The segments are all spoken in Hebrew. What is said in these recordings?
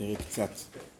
נראה קצת.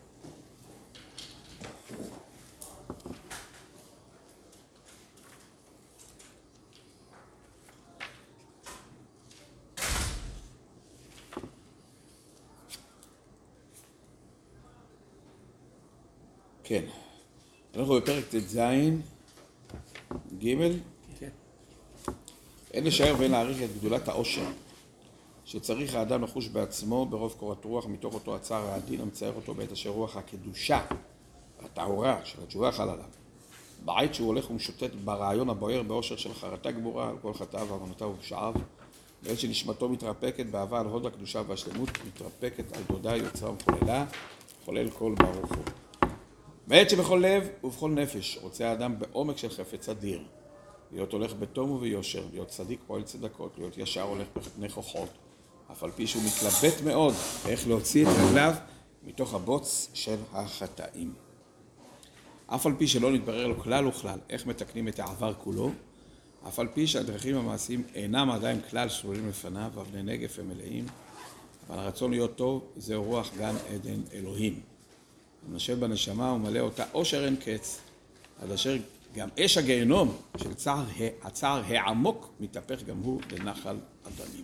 כן, אנחנו בפרק ט"ז, ג' כן. אין לשער ואין להעריך את גדולת העושר שצריך האדם לחוש בעצמו ברוב קורת רוח מתוך אותו הצער העדין המצייר אותו בעת אשר רוח הקדושה, הטהורה של התשובה חל עליו. בעת שהוא הולך ומשוטט ברעיון הבוער באושר של חרטה גמורה על כל חטאיו ועוונותיו ופשעיו, בעת שנשמתו מתרפקת באהבה על הוד הקדושה והשלמות, מתרפקת על דודה יוצרה ומחוללה, חולל כל ברוך הוא. בעת שבכל לב ובכל נפש רוצה האדם בעומק של חפץ אדיר, להיות הולך בתום וביושר, להיות צדיק פועל צדקות, להיות ישר הולך נכוחות, אף על פי שהוא מתלבט מאוד איך להוציא את רגליו מתוך הבוץ של החטאים. אף על פי שלא נתברר לו כלל וכלל איך מתקנים את העבר כולו, אף על פי שהדרכים המעשיים אינם עדיין כלל סלולים לפניו, ואבני נגף הם מלאים, אבל הרצון להיות טוב זהו רוח גן עדן אלוהים. נשב בנשמה ומלא אותה עושר אין קץ, עד אשר גם אש הגיהנום של הצער העמוק מתהפך גם הוא לנחל אדנים.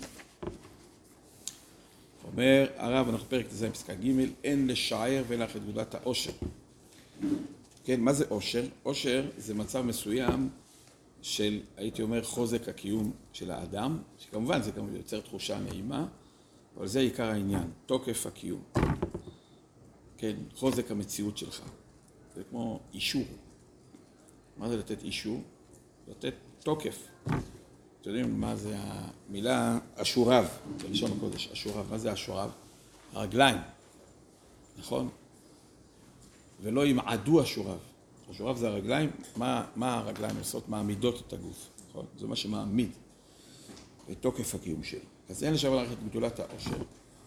אומר הרב, אנחנו פרק ט"ז פסקה ג', אין לשער ואין לך את גדולת העושר. כן, מה זה עושר? עושר זה מצב מסוים של, הייתי אומר, חוזק הקיום של האדם, שכמובן זה גם יוצר תחושה נעימה, אבל זה עיקר העניין, תוקף הקיום. כן, חוזק המציאות שלך. זה כמו אישור. מה זה לתת אישור? לתת תוקף. אתם יודעים מה זה המילה אשוריו, בלשון הקודש, אשוריו. מה זה אשוריו? הרגליים, נכון? ולא ימעדו אשוריו. אשוריו זה הרגליים, מה הרגליים עושות? מעמידות את הגוף, נכון? זה מה שמעמיד את תוקף הקיום שלו. אז אין לשאול לך את גדולת העושר.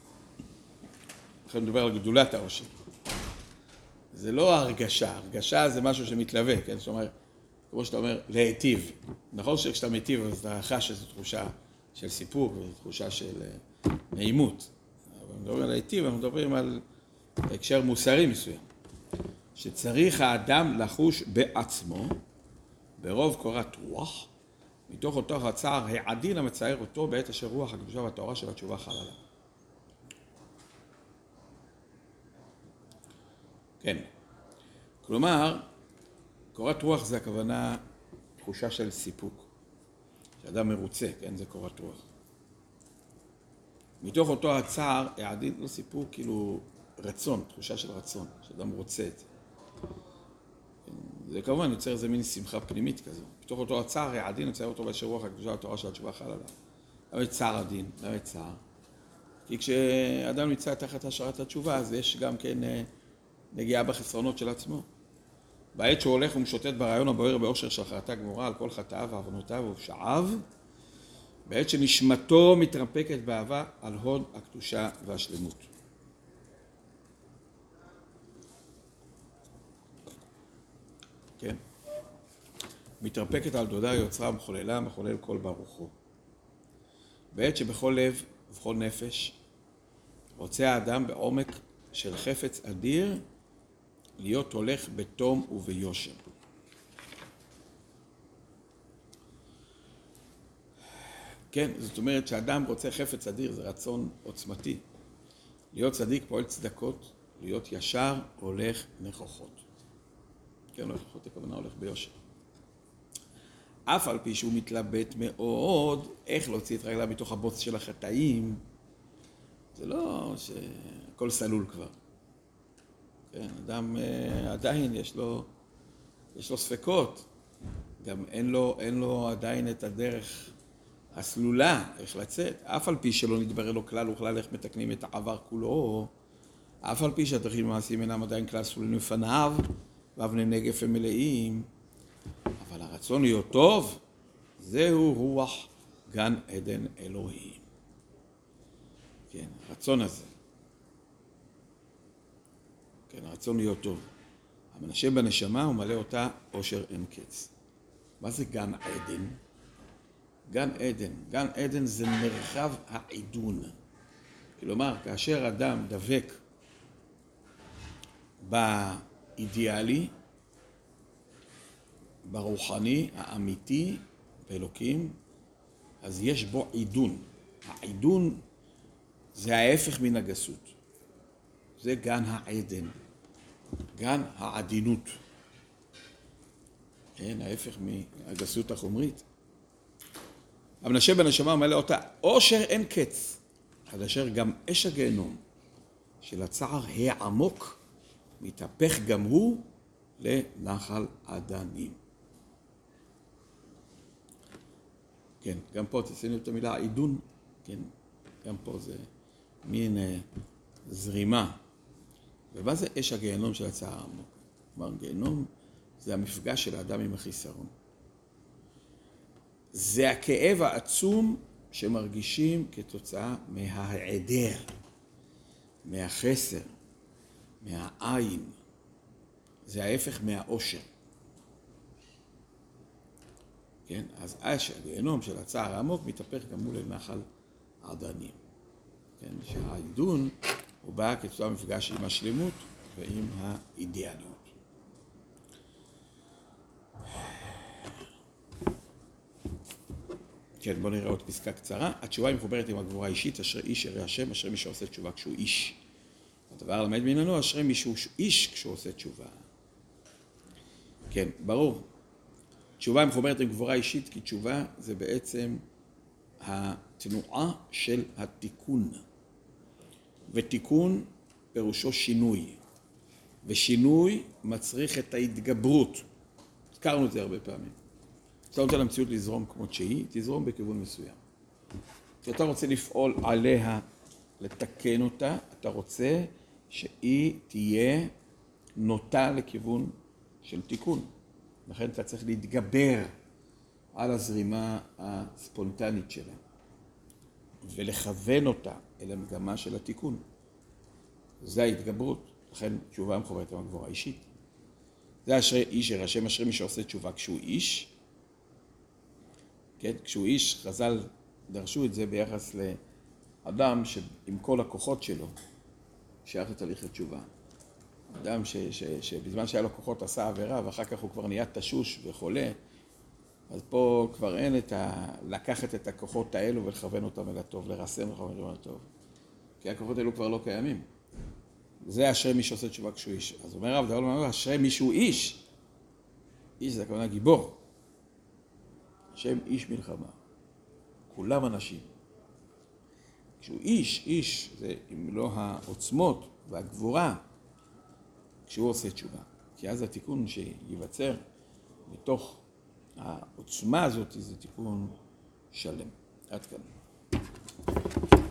אנחנו נדבר על גדולת העושר. זה לא הרגשה, הרגשה זה משהו שמתלווה, כן? זאת אומרת, כמו שאתה אומר, להיטיב. נכון שכשאתה מיטיב, אז אתה חש שזו תחושה של סיפוק, וזו תחושה של נעימות. אבל מדברים על להיטיב, אנחנו מדברים על הקשר מוסרי מסוים. שצריך האדם לחוש בעצמו, ברוב קורת רוח, מתוך אותו הצער העדין המצייר אותו בעת אשר רוח הקדושה והטהרה של התשובה חל עליו. כן. כלומר, קורת רוח זה הכוונה תחושה של סיפוק. שאדם מרוצה, כן, זה קורת רוח. מתוך אותו הצער, העדין לא סיפוק, כאילו רצון, תחושה של רצון, שאדם רוצה את זה. זה כמובן יוצר איזה מין שמחה פנימית כזו. מתוך אותו הצער, העדין מצייר אותו באשר רוח הקדושה והטהרה של התשובה חל עליו. למה את צער הדין? למה את צער? כי כשאדם נמצא תחת השערת התשובה, אז יש גם כן נגיעה בחסרונות של עצמו. בעת שהוא הולך ומשוטט ברעיון הבוער באושר של חרטה גמורה על כל חטאיו ועוונותיו ופשעיו, בעת שנשמתו מתרפקת באהבה על הוד הקדושה והשלמות. כן. מתרפקת על דודה יוצרה ומחוללה, מחולל כל ברוך הוא. בעת שבכל לב ובכל נפש רוצה האדם בעומק של חפץ אדיר להיות הולך בתום וביושר. כן, זאת אומרת שאדם רוצה חפץ אדיר, זה רצון עוצמתי. להיות צדיק פועל צדקות, להיות ישר הולך נכוחות. כן, נכוחות הכוונה הולך ביושר. אף על פי שהוא מתלבט מאוד איך להוציא את רגליו מתוך הבוץ של החטאים, זה לא שהכל סלול כבר. כן, אדם עדיין יש לו ספקות, גם אין לו עדיין את הדרך הסלולה, איך לצאת, אף על פי שלא נתברר לו כלל וכלל איך מתקנים את העבר כולו, אף על פי שהדרכים המעשיים אינם עדיין כלל סלולים לפניו, ואבני נגף הם מלאים, אבל הרצון להיות טוב, זהו רוח גן עדן אלוהים. כן, הרצון הזה. כן, הרצון להיות טוב. המנשב בנשמה הוא מלא אותה עושר אין קץ. מה זה גן עדן? גן עדן. גן עדן זה מרחב העידון. כלומר, כאשר אדם דבק באידיאלי, ברוחני, האמיתי, באלוקים, אז יש בו עידון. העידון זה ההפך מן הגסות. זה גן העדן, גן העדינות. כן, ההפך מהגסות החומרית. המנשה בנשמה מלא אותה, עושר אין קץ, עד אשר גם אש הגיהנום של הצער העמוק מתהפך גם הוא לנחל עדנים. כן, גם פה תשימו את המילה עידון, כן, גם פה זה מין זרימה. ומה זה אש הגיהנום של הצער העמוק? כלומר, גיהנום זה המפגש של האדם עם החיסרון. זה הכאב העצום שמרגישים כתוצאה מההיעדר, מהחסר, מהעין. זה ההפך מהאושר. כן? אז אש הגיהנום של הצער העמוק מתהפך גם מול נחל עדנים. כן? שהעידון הוא בא כתוצאה מפגש עם השלמות ועם האידיאליות. כן, בואו נראה עוד פסקה קצרה. התשובה היא מחוברת עם הגבורה האישית, אשרי איש ירא השם, אשרי מי שעושה תשובה כשהוא איש. הדבר למד ממנו, אשרי מי שהוא איש כשהוא עושה תשובה. כן, ברור. תשובה היא מחוברת עם גבורה אישית, כי תשובה זה בעצם התנועה של התיקון. ותיקון פירושו שינוי. ושינוי מצריך את ההתגברות. הזכרנו את זה הרבה פעמים. אתה רוצה למציאות לזרום כמות שהיא, תזרום בכיוון מסוים. כשאתה רוצה לפעול עליה, לתקן אותה, אתה רוצה שהיא תהיה נוטה לכיוון של תיקון. לכן אתה צריך להתגבר על הזרימה הספונטנית שלה, ולכוון אותה אל המגמה של התיקון. זה ההתגברות, לכן תשובה מחוברת עם הגבורה האישית. זה אשרי איש ירא השם, אשרי מי שעושה תשובה כשהוא איש. כן? כשהוא איש, חז"ל דרשו את זה ביחס לאדם שעם כל הכוחות שלו שייך לתהליך התשובה. אדם שבזמן שהיה לו כוחות עשה עבירה ואחר כך הוא כבר נהיה תשוש וחולה, אז פה כבר אין לקחת את הכוחות האלו ולכוון אותם אל הטוב, לרסן ולכוון אותם אל הטוב. כי הכוחות האלו כבר לא קיימים. זה אשרי מי שעושה תשובה כשהוא איש. אז אומר רב דאול אומר, אשרי מי שהוא איש. איש זה הכוונה גיבור. השם איש מלחמה. כולם אנשים. כשהוא איש זה עם מלוא העוצמות והגבורה, כשהוא עושה תשובה. כי אז התיקון שיווצר מתוך העוצמה הזאת זה תיקון שלם. עד כאן.